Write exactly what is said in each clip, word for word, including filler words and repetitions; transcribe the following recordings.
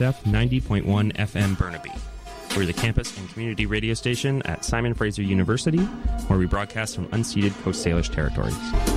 ninety point one F M Burnaby. We're the campus and community radio station at Simon Fraser University, where we broadcast from unceded Coast Salish territories.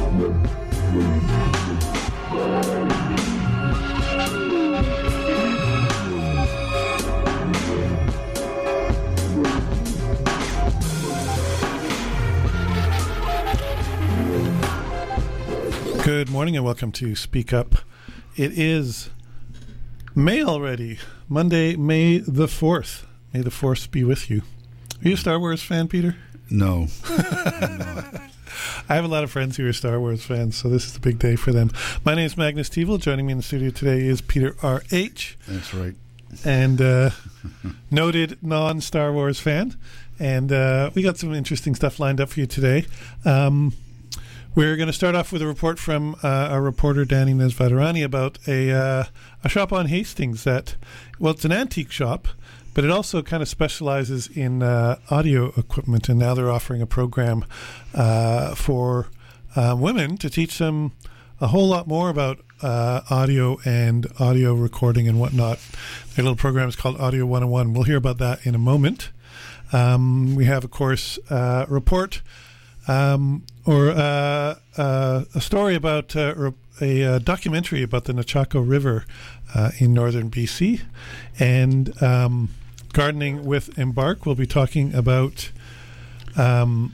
Good morning and welcome to Speak Up. It is May already, Monday, May the fourth. May the Force be with you. Are you a Star Wars fan, Peter? No. I'm not. I have a lot of friends who are Star Wars fans, so this is a big day for them. My name is Magnus Tevel. Joining me in the studio today is Peter R H. That's right. And uh, noted non-Star Wars fan. And uh, we got some interesting stuff lined up for you today. Um, we're going to start off with a report from uh, our reporter, Danny Nesvatarani, about a, uh, a shop on Hastings that, well, it's an antique shop, but it also kind of specializes in uh, audio equipment, and now they're offering a program uh, for uh, women to teach them a whole lot more about uh, audio and audio recording and whatnot. Their little program is called Audio one oh one. We'll hear about that in a moment. Um, we have, of course, uh, a report um, or uh, uh, a story about uh, a, a documentary about the Nechako River uh, in northern B C, and um, Gardening with Embark. We'll be talking about, um,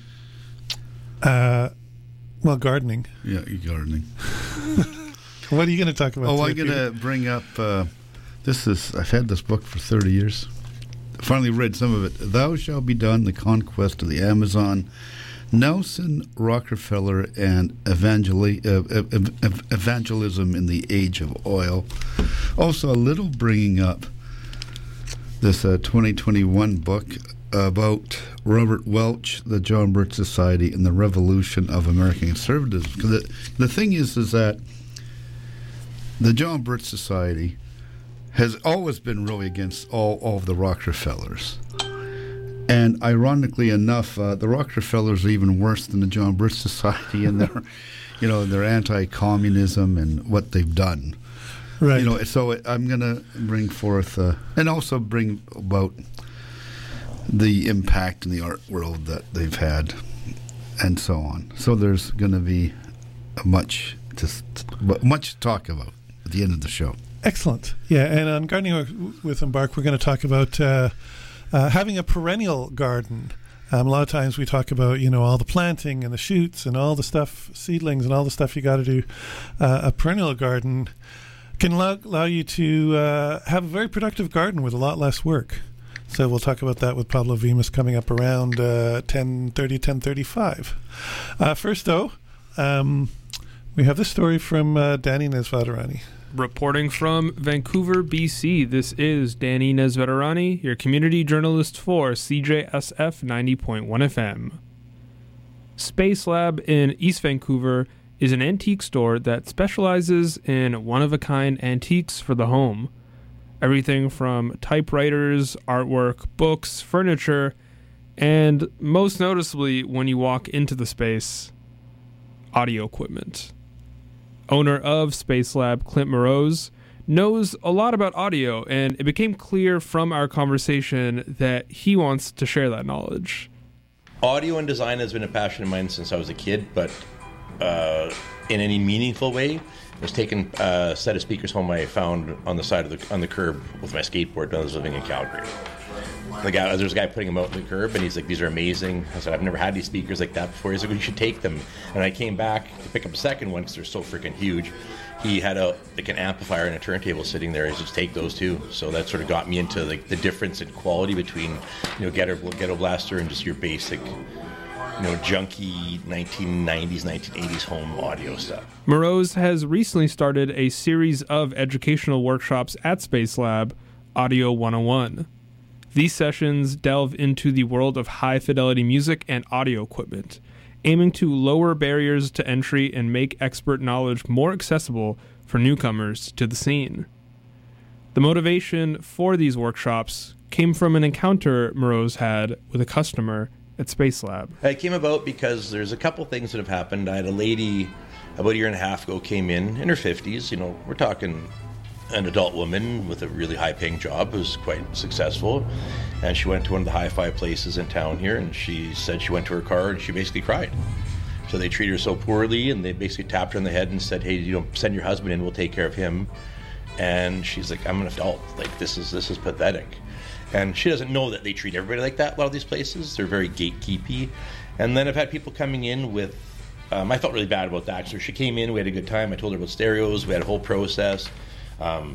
uh, well, gardening. Yeah, gardening. What are you going to talk about? Oh, today, I'm going to bring up, uh, this is, I've had this book for thirty years. Finally read some of it. Thou Shall Be Done, The Conquest of the Amazon, Nelson Rockefeller and Evangeli- uh, ev- ev- Evangelism in the Age of Oil. Also, a little bringing up this uh, twenty twenty-one book about Robert Welch, the John Birch Society, and the Revolution of American Conservatism. Because the, the thing is, is that the John Birch Society has always been really against all, all of the Rockefellers. And ironically enough, uh, the Rockefellers are even worse than the John Birch Society in their, you know, their anti-communism and what they've done. Right. You know, so I'm going to bring forth, uh, and also bring about the impact in the art world that they've had, and so on. So there's going to be a much to much to talk about at the end of the show. Excellent. Yeah, and on Gardening with Embark, we're going to talk about uh, uh, having a perennial garden. Um, a lot of times we talk about, you know, all the planting and the shoots and all the stuff, seedlings and all the stuff you got to do. Uh, a perennial garden can allow, allow you to uh, have a very productive garden with a lot less work. So we'll talk about that with Pablo Vimas coming up around uh, ten thirty, ten thirty-five. Uh, first, though, um, we have this story from uh, Danny Nesvatarani. Reporting from Vancouver, B C, this is Danny Nesvatarani, your community journalist for C J S F ninety point one F M. Space Lab in East Vancouver is an antique store that specializes in one-of-a-kind antiques for the home. Everything from typewriters, artwork, books, furniture, and most noticeably, when you walk into the space, audio equipment. Owner of Space Lab, Clint Morose, knows a lot about audio, and it became clear from our conversation that he wants to share that knowledge. Audio and design has been a passion of mine since I was a kid, but uh, in any meaningful way, I was taking a set of speakers home I found on the side of the on the curb with my skateboard when I was living in Calgary. The guy, there's a guy putting them out on the curb, and he's like, "These are amazing." I said, "I've never had these speakers like that before." He's like, "Well, you should take them." And I came back to pick up a second one because they're so freaking huge. He had a like an amplifier and a turntable sitting there. He said, "Just take those too." So that sort of got me into like the difference in quality between, you know, Ghetto, Ghetto Blaster and just your basic, you know, junky nineteen nineties, nineteen eighties home audio stuff. Morose has recently started a series of educational workshops at Space Lab, Audio one oh one. These sessions delve into the world of high-fidelity music and audio equipment, aiming to lower barriers to entry and make expert knowledge more accessible for newcomers to the scene. The motivation for these workshops came from an encounter Morose had with a customer at Space Lab. It came about because there's a couple things that have happened. I had a lady about a year and a half ago came in, in her fifties, you know, we're talking an adult woman with a really high-paying job who's quite successful, and she went to one of the hi-fi places in town here, and she said she went to her car and she basically cried. So they treated her so poorly, and they basically tapped her on the head and said, hey, you know, send your husband in, we'll take care of him. And she's like, I'm an adult. Like, this is this is pathetic. And she doesn't know that they treat everybody like that, a lot of these places. They're very gatekeepy. And then I've had people coming in with, um, I felt really bad about that. So she came in, we had a good time. I told her about stereos. We had a whole process. Um,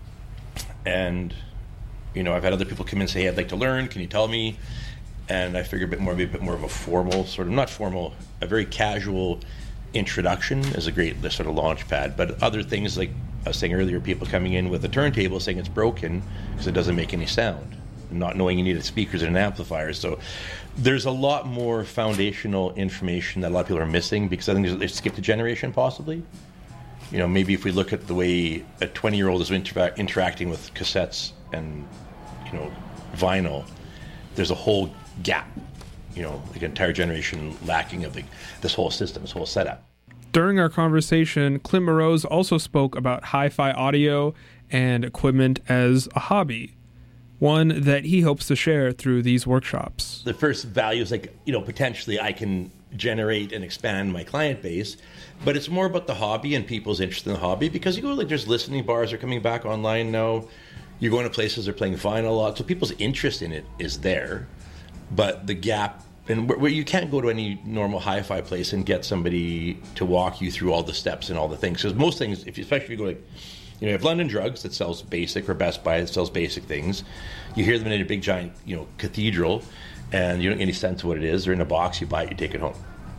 and, you know, I've had other people come in and say, hey, I'd like to learn. Can you tell me? And I figured a bit more, maybe a bit more of a formal, sort of, not formal, a very casual introduction is a great sort of launch pad. But other things, like I was saying earlier, people coming in with a turntable saying it's broken because it doesn't make any sound, not knowing you needed speakers and an amplifier. So there's a lot more foundational information that a lot of people are missing, because I think they skipped a generation possibly. You know, maybe if we look at the way a twenty-year-old is intera- interacting with cassettes and, you know, vinyl, there's a whole gap, you know, like an entire generation lacking of the, this whole system, this whole setup. During our conversation, Clint Moroz also spoke about hi-fi audio and equipment as a hobby, one that he hopes to share through these workshops. The first value is like, you know, potentially I can generate and expand my client base, but it's more about the hobby and people's interest in the hobby, because you go, like, there's listening bars are coming back online now. You're going to places they're playing vinyl a lot, so people's interest in it is there, but the gap, and where you can't go to any normal hi-fi place and get somebody to walk you through all the steps and all the things. Because most things, if you, especially if you go like, you know, you have London Drugs that sells basic, or Best Buy that sells basic things. You hear them in a big giant, you know, cathedral, and you don't get any sense of what it is. They're in a box, you buy it, you take it home.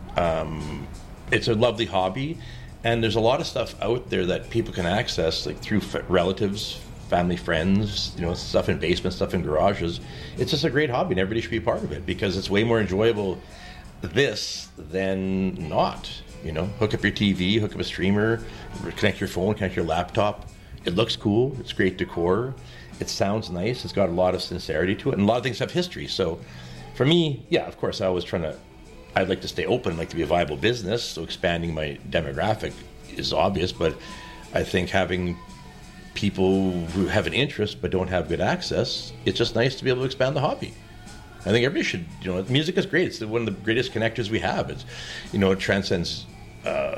Um, it's a lovely hobby, and there's a lot of stuff out there that people can access, like through f- relatives, family, friends, you know, stuff in basements, stuff in garages. It's just a great hobby, and everybody should be a part of it, because it's way more enjoyable this than not. You know, hook up your T V, hook up a streamer, connect your phone, connect your laptop. It looks cool. It's great decor. It sounds nice. It's got a lot of sincerity to it, and a lot of things have history. So for me, yeah, of course, I was trying to, I'd like to stay open, I'd like to be a viable business, so expanding my demographic is obvious, but I think having people who have an interest but don't have good access, it's just nice to be able to expand the hobby. I think everybody should, you know, music is great. It's one of the greatest connectors we have. It's, you know, it transcends uh,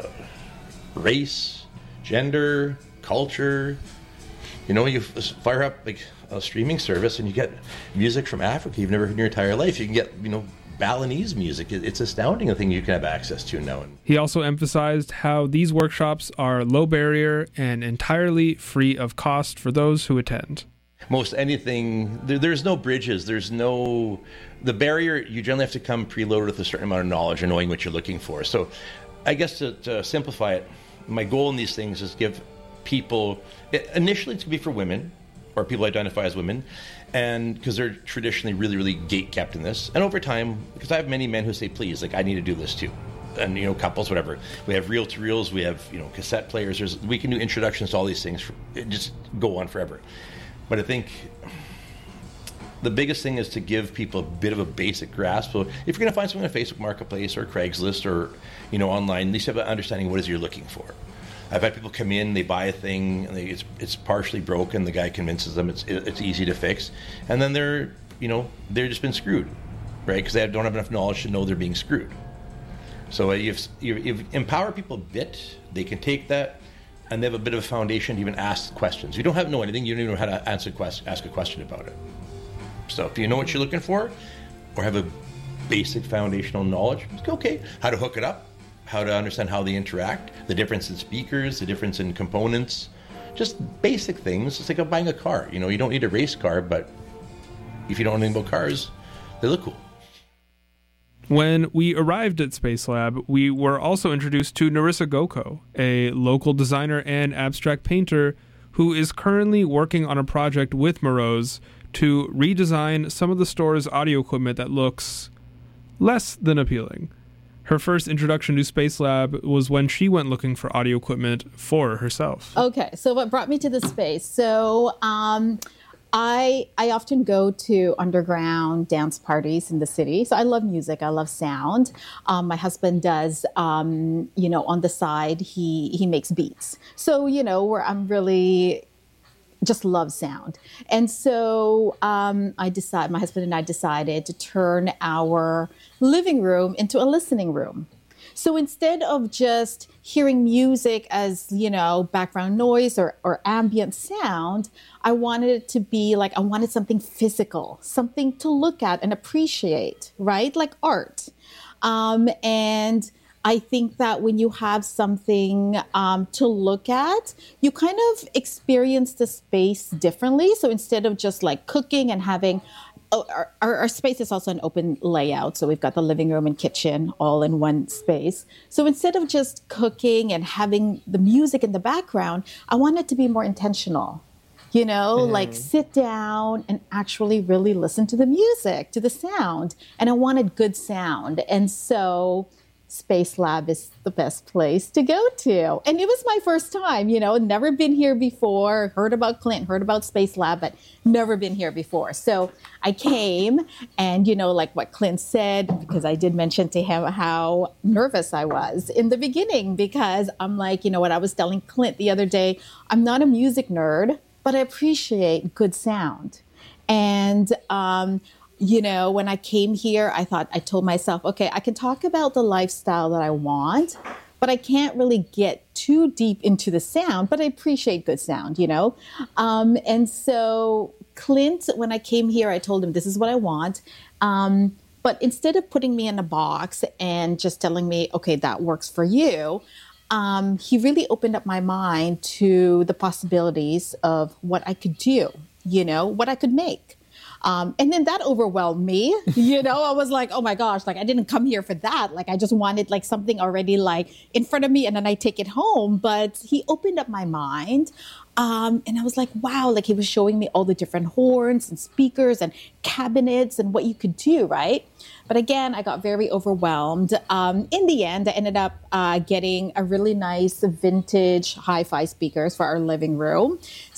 race, gender, culture. You know, you fire up like a streaming service and you get music from Africa you've never heard in your entire life. You can get, you know, Balinese music. It's astounding the thing you can have access to now. He also emphasized how these workshops are low barrier and entirely free of cost for those who attend. Most anything, there, there's no bridges, there's no, the barrier, you generally have to come preloaded with a certain amount of knowledge and knowing what you're looking for. So I guess to, to simplify it, my goal in these things is give people, initially it's going to be for women, or people identify as women, and because they're traditionally really, really gate kept in this. And over time, because I have many men who say, please, like, I need to do this too. And, you know, couples, whatever. We have reel-to-reels, we have, you know, cassette players. There's, we can do introductions to all these things. For, it just go on forever. But I think the biggest thing is to give people a bit of a basic grasp. So if you're going to find something on Facebook Marketplace or Craigslist or, you know, online, at least have an understanding what it is you're looking for. I've had people come in, they buy a thing, and they, it's it's partially broken. The guy convinces them it's it's easy to fix, and then they're you know they're just been screwed, right? Because they don't have enough knowledge to know they're being screwed. So you've you've empowered people a bit. They can take that, and they have a bit of a foundation to even ask questions. You don't have to know anything. You don't even know how to answer quest, ask a question about it. So if you know what you're looking for, or have a basic foundational knowledge, it's okay. How to hook it up. How to understand how they interact, the difference in speakers, the difference in components, just basic things. It's like buying a car. You know, you don't need a race car, but if you don't know anything about cars, they look cool. When we arrived at Space Lab, we were also introduced to Narissa Goko, a local designer and abstract painter who is currently working on a project with Moroz to redesign some of the store's audio equipment that looks less than appealing. Her first introduction to Space Lab was when she went looking for audio equipment for herself. Okay, so what brought me to the space? So um, I I often go to underground dance parties in the city. So I love music. I love sound. Um, my husband does, um, you know, on the side, he he makes beats. So, you know, where I'm really just love sound. And so um, I decided, my husband and I decided to turn our living room into a listening room. So instead of just hearing music as, you know, background noise or, or ambient sound, I wanted it to be like, I wanted something physical, something to look at and appreciate, right? Like art. Um, and I think that when you have something um, to look at, you kind of experience the space differently. So instead of just like cooking and having, oh, our, our, our space is also an open layout. So we've got the living room and kitchen all in one space. So instead of just cooking and having the music in the background, I want it to be more intentional. You know, mm. like sit down and actually really listen to the music, to the sound. And I wanted good sound. And so Space Lab is the best place to go to. And it was my first time, you know, never been here before, heard about Clint, heard about Space Lab, but never been here before. So I came and, you know, like what Clint said, because I did mention to him how nervous I was in the beginning, because I'm like, you know what, I was telling Clint the other day, I'm not a music nerd, but I appreciate good sound. And, um, you know, when I came here, I thought, I told myself, okay, I can talk about the lifestyle that I want, but I can't really get too deep into the sound, but I appreciate good sound, you know? Um, and so Clint, when I came here, I told him, this is what I want. Um, but instead of putting me in a box and just telling me, okay, that works for you, um, he really opened up my mind to the possibilities of what I could do, you know, what I could make. Um, and then that overwhelmed me, you know, I was like, oh my gosh, like I didn't come here for that. Like I just wanted like something already like in front of me and then I take it home. But he opened up my mind. Um, and I was like, wow, like he was showing me all the different horns and speakers and cabinets and what you could do, right? But again, I got very overwhelmed. Um, in the end, I ended up uh, getting a really nice vintage hi-fi speakers for our living room.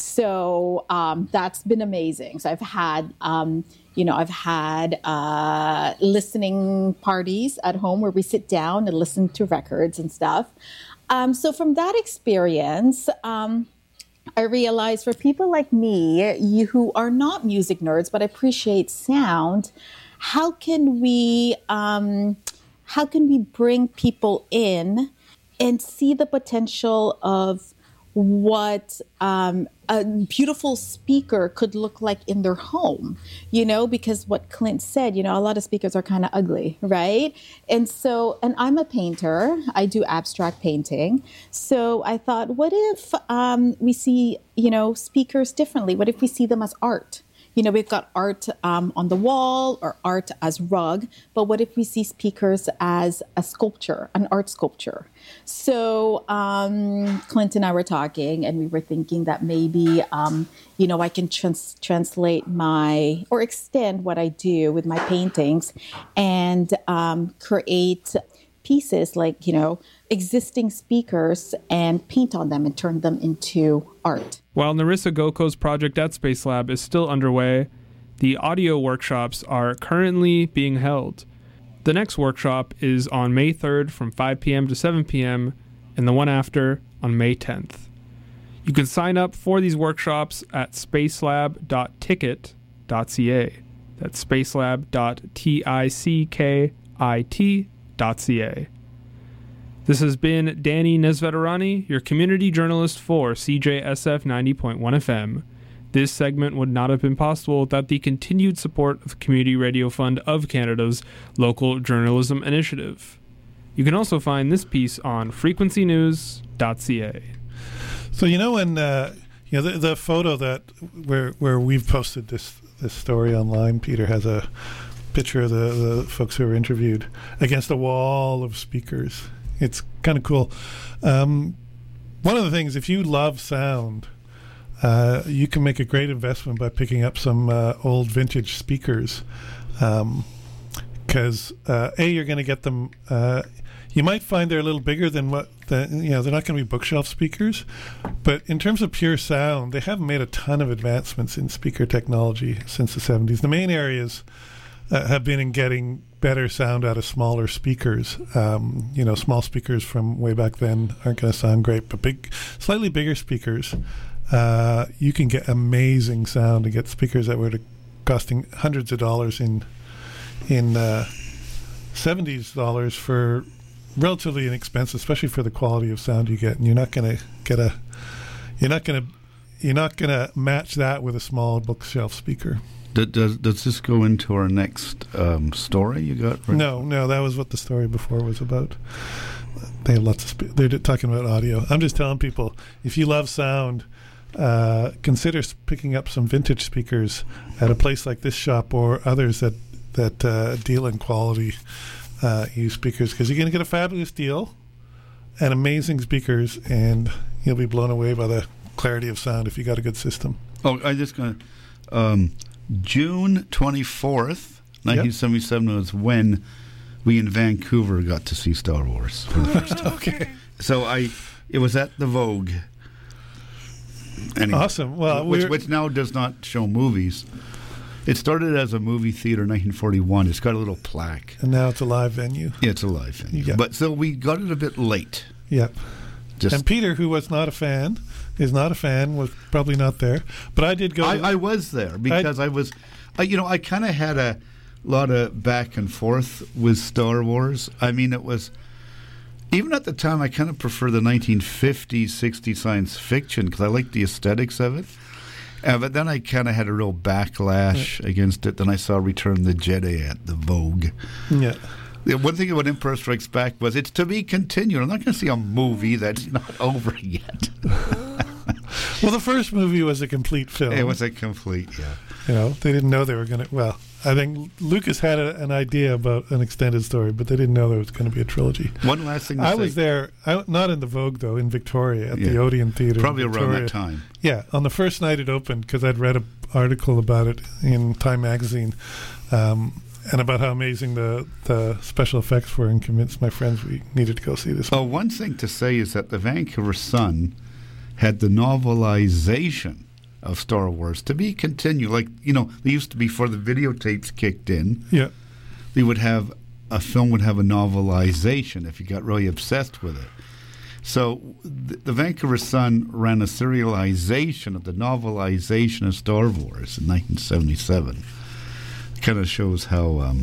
So um, that's been amazing. So I've had, um, you know, I've had uh, listening parties at home where we sit down and listen to records and stuff. Um, so from that experience, um, I realized for people like me, you who are not music nerds but appreciate sound, how can we um, how can we bring people in and see the potential of what um, a beautiful speaker could look like in their home, you know, because what Clint said, you know, a lot of speakers are kind of ugly, right? And so, and I'm a painter, I do abstract painting. So I thought, what if um, we see, you know, speakers differently? What if we see them as art? You know, we've got art um, on the wall or art as rug, but what if we see speakers as a sculpture, an art sculpture? So um, Clint and I were talking and we were thinking that maybe, um, you know, I can trans- translate my, or extend what I do with my paintings and um, create pieces like, you know, existing speakers and paint on them and turn them into art. While Narissa Goko's project at Space Lab is still underway, the audio workshops are currently being held. The next workshop is on May third from five p.m. to seven p.m. and the one after on May tenth. You can sign up for these workshops at spacelab dot ticket dot c a. That's spacelab dot tickit dot c a. This has been Danny Nesveterani, your community journalist for C J S F ninety point one F M. This segment would not have been possible without the continued support of the Community Radio Fund of Canada's local journalism initiative. You can also find this piece on frequency news dot c a. So you know when uh, you know the, the photo that where where we've posted this this story online, Peter has a picture of the, the folks who were interviewed against a wall of speakers. It's kind of cool. Um, one of the things, if you love sound, uh, you can make a great investment by picking up some uh, old vintage speakers. Because um, uh, A, you're going to get them. Uh, you might find they're a little bigger than what the, you know. They're not going to be bookshelf speakers, but in terms of pure sound, they haven't made a ton of advancements in speaker technology since the seventies. The main areas uh, have been in getting better sound out of smaller speakers. Um, you know, small speakers from way back then aren't going to sound great, but big, slightly bigger speakers uh, you can get amazing sound and get speakers that were costing hundreds of dollars in in uh, seventies dollars for relatively inexpensive, especially for the quality of sound you get. And you're not going to get a you're not going to you're not going to match that with a small bookshelf speaker. Does, does, does this go into our next um, story you got? Right? No, no, that was what the story before was about. They have lots of spe- they're talking about audio. I'm just telling people, if you love sound, uh, consider picking up some vintage speakers at a place like this shop or others that that uh, deal in quality uh, used speakers, because you're going to get a fabulous deal and amazing speakers, and you'll be blown away by the clarity of sound if you got a good system. Oh, I just going to um, June twenty-fourth, nineteen seventy-seven yep. was when we in Vancouver got to see Star Wars for the first time. Okay. So I, it was at the Vogue. Anyway, awesome. Well, which, which now does not show movies. It started as a movie theater in nineteen forty-one. It's got a little plaque. And now it's a live venue. Yeah, it's a live venue. Yeah. But so we got it a bit late. Yep. Just and Peter, who was not a fan, is not a fan, was probably not there. But I did go. I, to, I was there because I, I was, I, you know, I kind of had a lot of back and forth with Star Wars. I mean, it was, even at the time, I kind of prefer the nineteen fifties, sixties science fiction because I liked the aesthetics of it. Uh, but then I kind of had a real backlash yeah. against it. Then I saw Return of the Jedi at the Vogue. Yeah. The one thing about Empire Strikes Back was it's to be continued. I'm not going to see a movie that's not over yet. Well, the first movie was a complete film. It was a complete, yeah. You know, they didn't know they were going to, well, I think Lucas had a, an idea about an extended story, but they didn't know there was going to be a trilogy. One last thing to I say. was there, I, not in the Vogue, though, in Victoria, at yeah. the Odeon Theatre. Probably around that time. Yeah, on the first night it opened, because I'd read an article about it in Time Magazine, um, and about how amazing the, the special effects were, and convinced my friends we needed to go see this. Oh, one thing to say is that the Vancouver Sun had the novelization of Star Wars to be continued. Like, you know, they used to be before the videotapes kicked in. Yeah. They would have, a film would have a novelization if you got really obsessed with it. So the, the Vancouver Sun ran a serialization of the novelization of Star Wars in nineteen seventy-seven. It kind of shows how, um,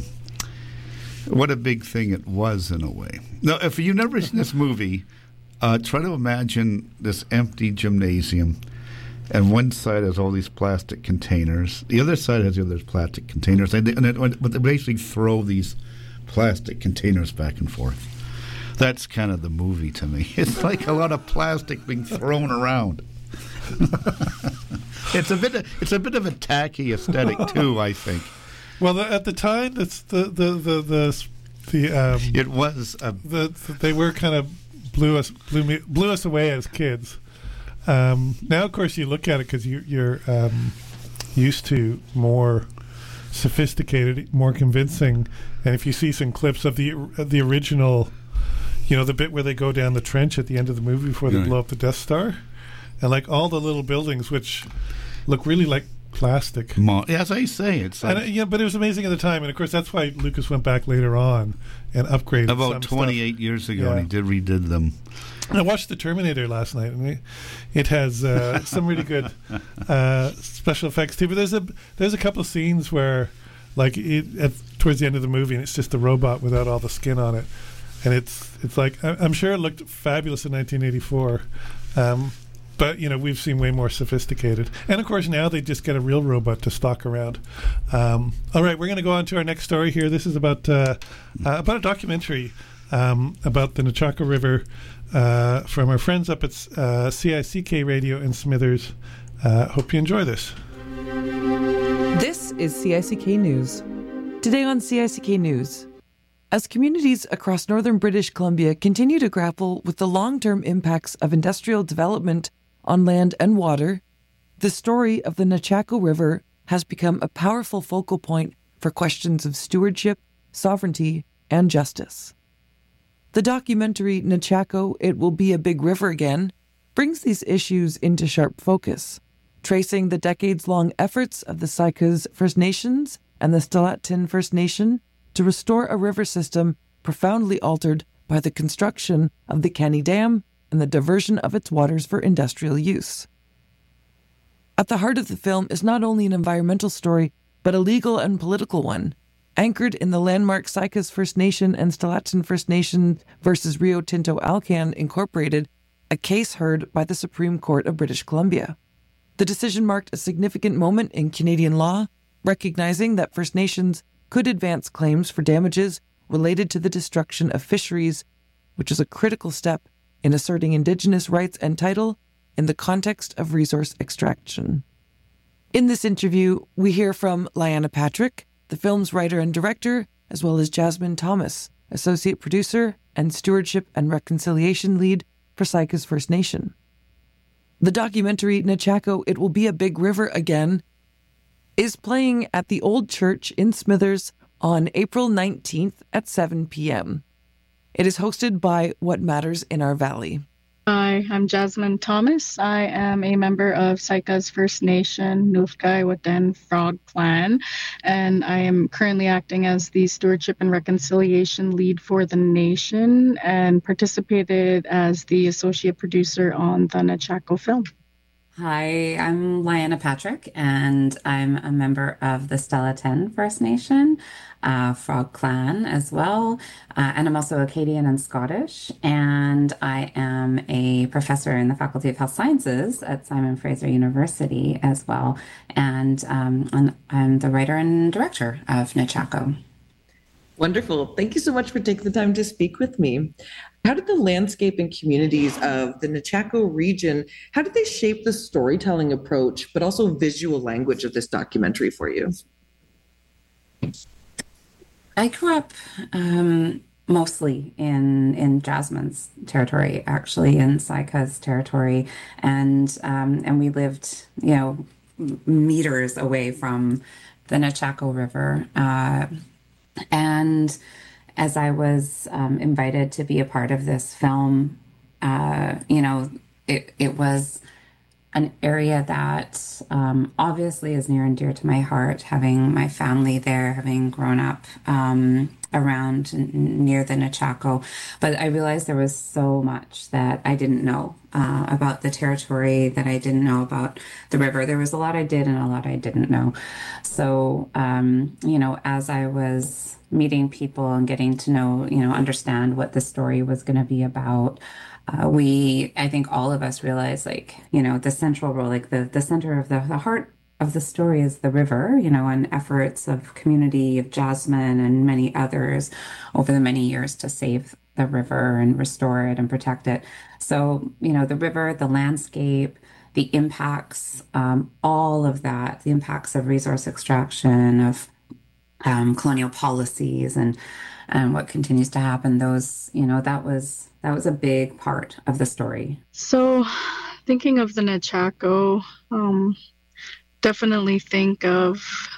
what a big thing it was in a way. Now, if you've never seen this movie, uh, try to imagine this empty gymnasium. And one side has all these plastic containers. The other side has the other plastic containers. And they, and it, but they basically throw these plastic containers back and forth. That's kind of the movie to me. It's like a lot of plastic being thrown around. It's a bit. Of, it's a bit of a tacky aesthetic too, I think. Well, the, at the time, that's the the the the, the um, it was a, the, the they were kind of blew us blew me blew us away as kids. Um, now, of course, you look at it because you, you're um, used to more sophisticated, more convincing. And if you see some clips of the of the original, you know, the bit where they go down the trench at the end of the movie before they right. blow up the Death Star, and like all the little buildings which look really like plastic. Mo- as I say, it's like and, uh, yeah, but it was amazing at the time, and of course that's why Lucas went back later on and upgraded about some twenty-eight stuff. years ago, Yeah. and he did redid them. I watched The Terminator last night, and it, it has uh, some really good uh, special effects too. But there's a there's a couple of scenes where, like, it, at, towards the end of the movie, and it's just the robot without all the skin on it, and it's it's like I, I'm sure it looked fabulous in nineteen eighty-four, um, but you know we've seen way more sophisticated. And of course now they just get a real robot to stalk around. Um, all right, we're going to go on to our next story here. This is about uh, uh, about a documentary um, about the Nechako River. Uh, from our friends up at uh, C I C K Radio in Smithers. Uh, hope you enjoy this. This is C I C K News. Today on C I C K News, as communities across northern British Columbia continue to grapple with the long-term impacts of industrial development on land and water, the story of the Nechako River has become a powerful focal point for questions of stewardship, sovereignty, and justice. The documentary Nechako, It Will Be a Big River Again brings these issues into sharp focus, tracing the decades-long efforts of the Sycuz First Nations and the Tsilatsin First Nation to restore a river system profoundly altered by the construction of the Kani Dam and the diversion of its waters for industrial use. At the heart of the film is not only an environmental story, but a legal and political one, anchored in the landmark Sycas First Nation and Stellatsin First Nation versus Rio Tinto Alcan Incorporated, a case heard by the Supreme Court of British Columbia. The decision marked a significant moment in Canadian law, recognizing that First Nations could advance claims for damages related to the destruction of fisheries, which is a critical step in asserting Indigenous rights and title in the context of resource extraction. In this interview, we hear from Liana Patrick, the film's writer and director, as well as Jasmine Thomas, associate producer and stewardship and reconciliation lead for Sycas First Nation. The documentary Nechako, It Will Be a Big River Again is playing at the Old Church in Smithers on April nineteenth at seven p.m. It is hosted by What Matters in Our Valley. Hi, I'm Jasmine Thomas. I am a member of Sycas First Nation, Nufkai Watan Frog Clan, and I am currently acting as the Stewardship and Reconciliation Lead for the nation and participated as the associate producer on the Nechako film. Hi, I'm Liana Patrick, and I'm a member of the Stellatsin First Nation, uh, Frog Clan as well, uh, and I'm also Acadian and Scottish, and I am a professor in the Faculty of Health Sciences at Simon Fraser University as well, and, um, and I'm the writer and director of Nechako. Wonderful. Thank you so much for taking the time to speak with me. How did the landscape and communities of the Nechako region, how did they shape the storytelling approach, but also visual language of this documentary for you? I grew up um, mostly in in Jasmine's territory, actually, in Sycas territory, and um, and we lived, you know, meters away from the Nechako River. Uh, And as I was um, invited to be a part of this film, uh, you know, it, it was an area that um, obviously is near and dear to my heart, having my family there, having grown up um, around n- near the Nechako. But I realized there was so much that I didn't know uh, about the territory, that I didn't know about the river. There was a lot I did and a lot I didn't know. So, um, you know, as I was meeting people and getting to know, you know, understand what the story was going to be about, Uh, we, I think all of us realized, like, you know, the central role, like the, the center of the, the heart of the story is the river, you know, and efforts of community, of Jasmine and many others over the many years to save the river and restore it and protect it. So, you know, the river, the landscape, the impacts, um, all of that, the impacts of resource extraction, of um, colonial policies and, and what continues to happen, those, you know, that was, that was a big part of the story. So thinking of the Nechako, um, definitely think of,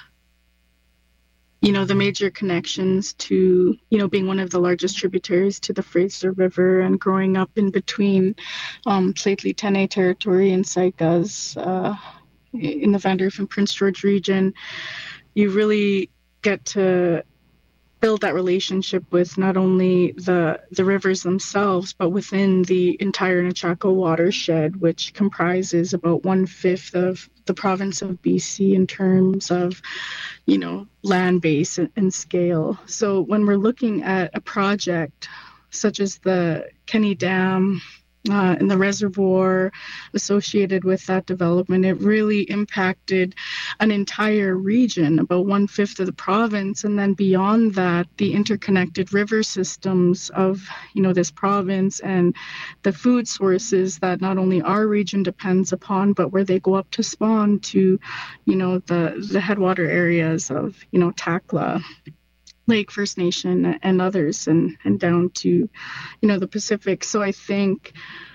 you know, the major connections to, you know, being one of the largest tributaries to the Fraser River and growing up in between um, Lheidli T'enneh territory and Sycas uh, in the Vanderhoof and Prince George region. You really get to build that relationship with not only the the rivers themselves, but within the entire Nechako watershed, which comprises about one-fifth of the province of B C in terms of, you know, land base and, and scale. So when we're looking at a project such as the Kenny Dam, Uh, and the reservoir associated with that development, it really impacted an entire region, about one-fifth of the province. And then beyond that, the interconnected river systems of, you know, this province and the food sources that not only our region depends upon, but where they go up to spawn to, you know, the, the headwater areas of, you know, Takla, Lake First Nation and others, and, and down to, you know, the Pacific. So I think,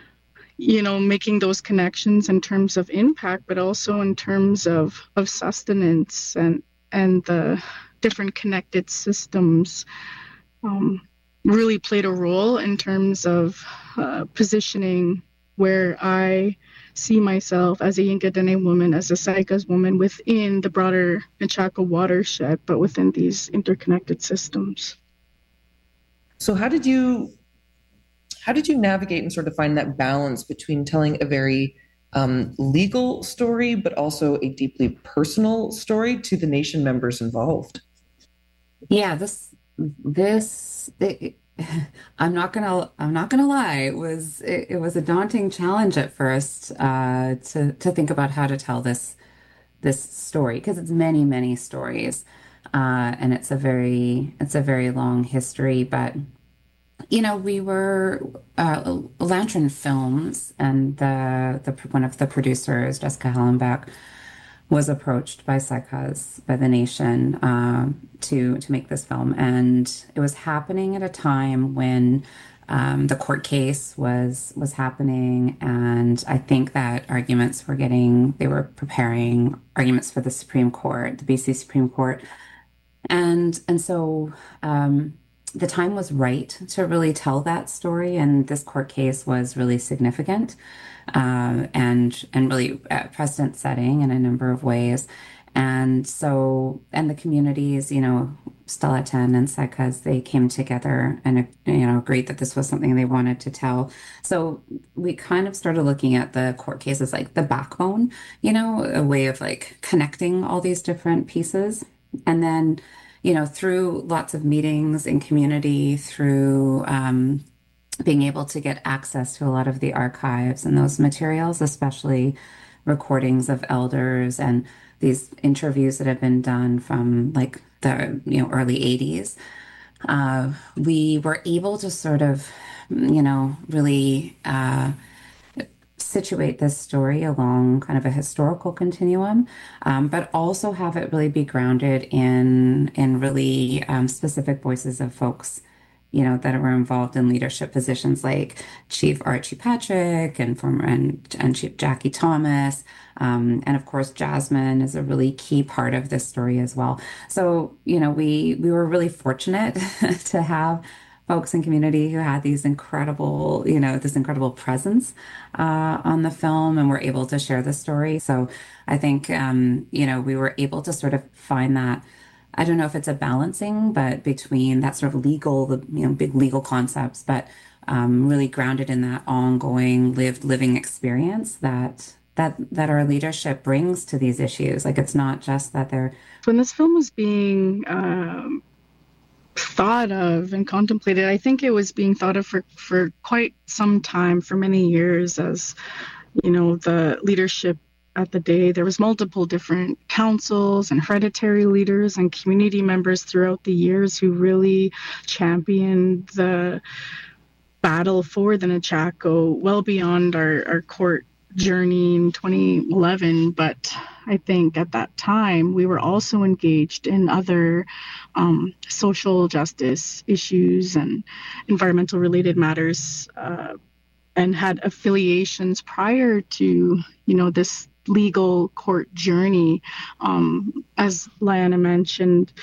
you know, making those connections in terms of impact, but also in terms of, of sustenance and, and the different connected systems um, really played a role in terms of uh, positioning where I see myself as a Yinka Dene woman, as a Sycas woman within the broader Nechako watershed, but within these interconnected systems. So how did you how did you navigate and sort of find that balance between telling a very um, legal story, but also a deeply personal story to the nation members involved. Yeah, this this it, I'm not gonna I'm not gonna lie. It was it, it was a daunting challenge at first uh, to to think about how to tell this this story, because it's many many stories, uh, and it's a very it's a very long history. But you know, we were uh, Lantern Films, and the the one of the producers, Jessica Hallenbeck, was approached by Sycaz, by the nation, uh, to to make this film, and it was happening at a time when um, the court case was was happening, and I think that arguments were getting they were preparing arguments for the Supreme Court, the B C Supreme Court, and and so. Um, the time was right to really tell that story, and this court case was really significant, uh, and and really uh, precedent setting in a number of ways. And so, and the communities, you know, Stellarton and Sycaz, they came together and, you know, agreed that this was something they wanted to tell. So we kind of started looking at the court case as like the backbone, you know, a way of like connecting all these different pieces. And then, you know, through lots of meetings in community, through um, being able to get access to a lot of the archives and those materials, especially recordings of elders and these interviews that have been done from like the, you know, early eighties, uh, we were able to sort of, you know, really uh, situate this story along kind of a historical continuum, um, but also have it really be grounded in in really um, specific voices of folks, you know, that were involved in leadership positions, like Chief Archie Patrick and former and, and Chief Jackie Thomas, um, and of course Jasmine is a really key part of this story as well. So you know, we we were really fortunate to have folks in community who had these incredible, you know, this incredible presence uh, on the film, and were able to share the story. So I think, um, you know, we were able to sort of find that, I don't know if it's a balancing, but between that sort of legal, the, you know, big legal concepts, but um, really grounded in that ongoing lived living experience that that that our leadership brings to these issues. Like, it's not just that they're... When this film was being um thought of and contemplated, I think it was being thought of for, for quite some time, for many years, as, you know, the leadership at the day. There was multiple different councils and hereditary leaders and community members throughout the years who really championed the battle for the Nechako well beyond our, our court journey in twenty eleven. But I think at that time we were also engaged in other um, social justice issues and environmental related matters, uh, and had affiliations prior to, you know, this legal court journey. Um, as Liana mentioned,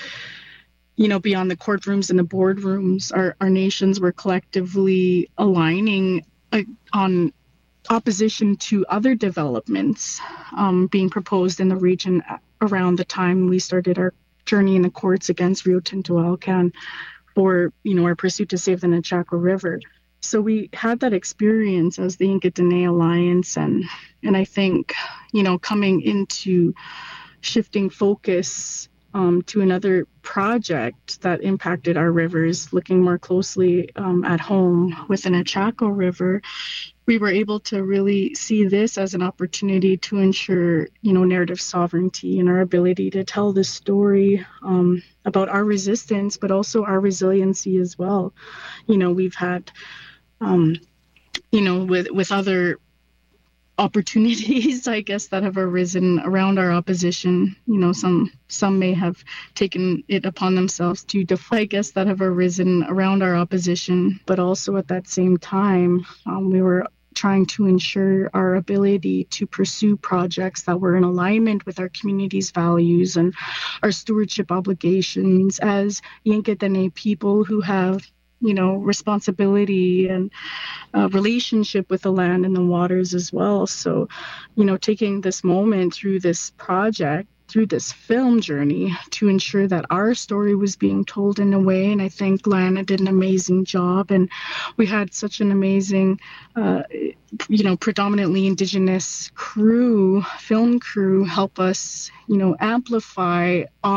you know, beyond the courtrooms and the boardrooms, our, our nations were collectively aligning uh, on opposition to other developments um, being proposed in the region around the time we started our journey in the courts against Rio Tinto Alcan, or, you know, our pursuit to save the Nechako River. So we had that experience as the Inca Dene Alliance, and and I think, you know, coming into shifting focus um, to another project that impacted our rivers, looking more closely um, at home with the Nechako River, we were able to really see this as an opportunity to ensure, you know, narrative sovereignty and our ability to tell the story um, about our resistance, but also our resiliency as well. You know, we've had, um, you know, with with other opportunities, I guess, that have arisen around our opposition. You know, some some may have taken it upon themselves to defy, I guess, that have arisen around our opposition, but also at that same time, um, we were trying to ensure our ability to pursue projects that were in alignment with our community's values and our stewardship obligations as Inca Dene people who have, you know, responsibility and uh, relationship with the land and the waters as well. So, you know, taking this moment through this project through this film journey to ensure that our story was being told in a way. And I think Lana did an amazing job. And we had such an amazing, uh, you know, predominantly Indigenous crew, film crew, help us, you know, amplify our